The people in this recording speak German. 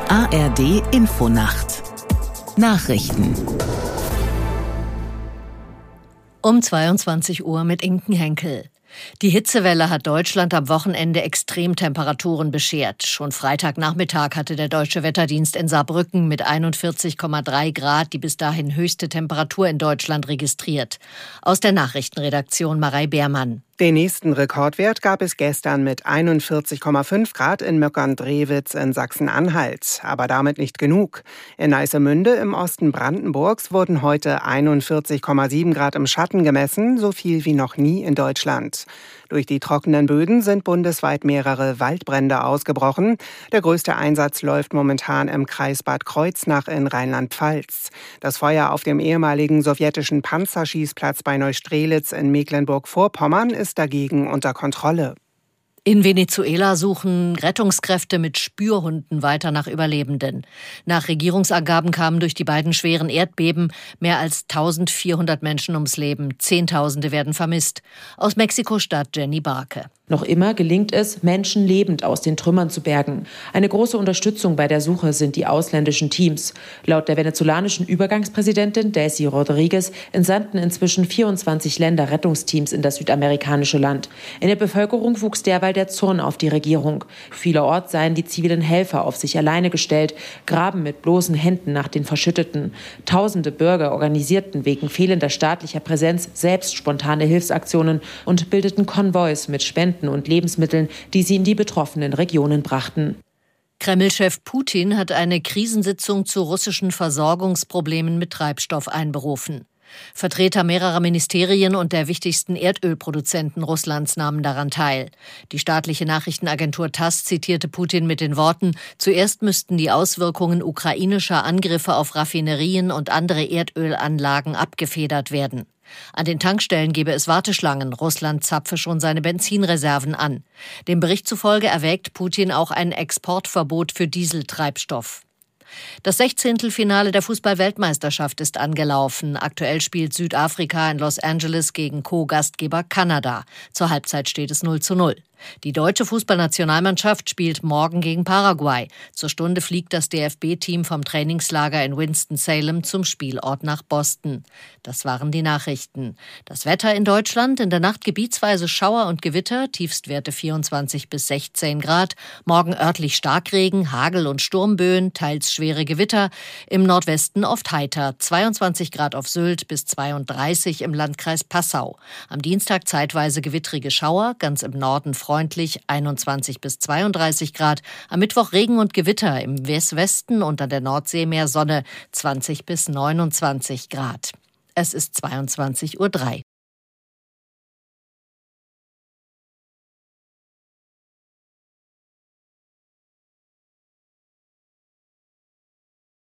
ARD Infonacht Nachrichten um 22 Uhr mit Inken Henkel. Die Hitzewelle hat Deutschland am Wochenende Extremtemperaturen beschert. Schon Freitagnachmittag hatte der Deutsche Wetterdienst in Saarbrücken mit 41,3 Grad die bis dahin höchste Temperatur in Deutschland registriert. Aus der Nachrichtenredaktion Marei Beermann. Den nächsten Rekordwert gab es gestern mit 41,5 Grad in Möckern-Drewitz in Sachsen-Anhalt. Aber damit nicht genug. In Neissemünde im Osten Brandenburgs wurden heute 41,7 Grad im Schatten gemessen, so viel wie noch nie in Deutschland. Durch die trockenen Böden sind bundesweit mehrere Waldbrände ausgebrochen. Der größte Einsatz läuft momentan im Kreis Bad Kreuznach in Rheinland-Pfalz. Das Feuer auf dem ehemaligen sowjetischen Panzerschießplatz bei Neustrelitz in Mecklenburg-Vorpommern ist dagegen unter Kontrolle. In Venezuela suchen Rettungskräfte mit Spürhunden weiter nach Überlebenden. Nach Regierungsangaben kamen durch die beiden schweren Erdbeben mehr als 1400 Menschen ums Leben. Zehntausende werden vermisst. Aus Mexiko-Stadt Jenny Barke. Noch immer gelingt es, Menschen lebend aus den Trümmern zu bergen. Eine große Unterstützung bei der Suche sind die ausländischen Teams. Laut der venezolanischen Übergangspräsidentin Daisy Rodriguez entsandten inzwischen 24 Länder Rettungsteams in das südamerikanische Land. In der Bevölkerung wuchs derweil der Zorn auf die Regierung. Vielerorts seien die zivilen Helfer auf sich alleine gestellt, graben mit bloßen Händen nach den Verschütteten. Tausende Bürger organisierten wegen fehlender staatlicher Präsenz selbst spontane Hilfsaktionen und bildeten Konvois mit Spenden und Lebensmitteln, die sie in die betroffenen Regionen brachten. Kreml-Chef Putin hat eine Krisensitzung zu russischen Versorgungsproblemen mit Treibstoff einberufen. Vertreter mehrerer Ministerien und der wichtigsten Erdölproduzenten Russlands nahmen daran teil. Die staatliche Nachrichtenagentur TASS zitierte Putin mit den Worten: Zuerst müssten die Auswirkungen ukrainischer Angriffe auf Raffinerien und andere Erdölanlagen abgefedert werden. An den Tankstellen gebe es Warteschlangen. Russland zapfe schon seine Benzinreserven an. Dem Bericht zufolge erwägt Putin auch ein Exportverbot für Dieseltreibstoff. Das 16. Finale der Fußball-Weltmeisterschaft ist angelaufen. Aktuell spielt Südafrika in Los Angeles gegen Co-Gastgeber Kanada. Zur Halbzeit steht es 0:0. Die deutsche Fußballnationalmannschaft spielt morgen gegen Paraguay. Zur Stunde fliegt das DFB-Team vom Trainingslager in Winston-Salem zum Spielort nach Boston. Das waren die Nachrichten. Das Wetter in Deutschland: in der Nacht gebietsweise Schauer und Gewitter, Tiefstwerte 24 bis 16 Grad. Morgen örtlich Starkregen, Hagel und Sturmböen, teils schwere Gewitter. Im Nordwesten oft heiter, 22 Grad auf Sylt bis 32 im Landkreis Passau. Am Dienstag zeitweise gewittrige Schauer, ganz im Norden freundlich, 21 bis 32 Grad. Am Mittwoch Regen und Gewitter, im Westwesten und an der Nordsee mehr Sonne, 20 bis 29 Grad. Es ist 22:03 Uhr.